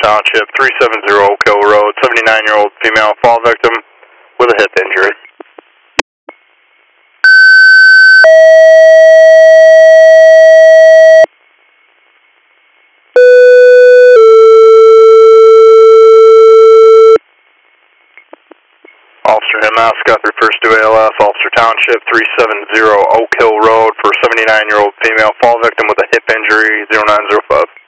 Township, 370 Oak Hill Road, 79-year-old female fall victim with a hip injury. Officer MS, Guthrie First 2 ALS, Officer Township, 370 Oak Hill Road for 79-year-old female fall victim with a hip injury, 0905.